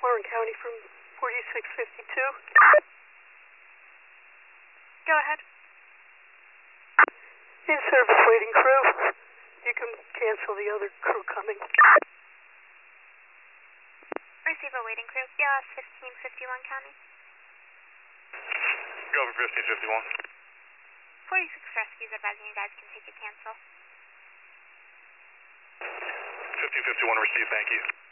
Warren County from 4652. Go ahead. In service waiting crew. You can cancel the other crew coming. Receive a waiting crew. BLS 1551 County. Go over 1551. 46 rescues advising you guys can take a cancel. 1551 received, thank you.